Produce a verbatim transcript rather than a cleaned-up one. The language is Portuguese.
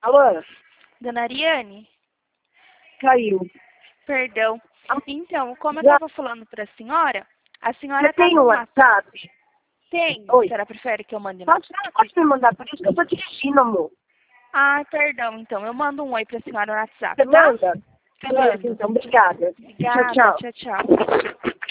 Alô? Dona Ariane? Caiu. Perdão. Então, como eu Já- estava falando para a senhora, a senhora Você tá tem com o uma... WhatsApp? Tem. Oi. A senhora prefere que eu mande no Pode, WhatsApp? pode me mandar, por isso que eu tô dirigindo, amor. Ah, perdão. Então, eu mando um oi para a senhora no WhatsApp, Você tá? manda? Beleza, Mando. então. Obrigada. Obrigada. Tchau, tchau. Tchau, tchau.